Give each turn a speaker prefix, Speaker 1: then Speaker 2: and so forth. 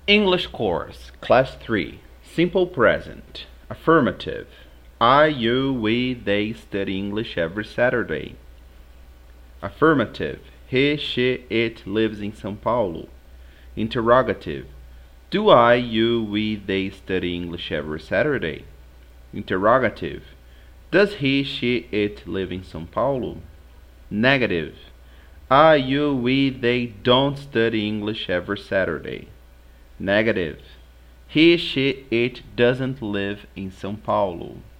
Speaker 1: English course, class 3, simple present, affirmative. I, you, we, they study English every Saturday. Affirmative. He, she, it lives in São Paulo. Interrogative. Do I, you, we, they study English every Saturday? Interrogative. Does he, she, it live in São Paulo? Negative. I, you, we, they don't study English every Saturday. Negative. He, she, it doesn't live in São Paulo.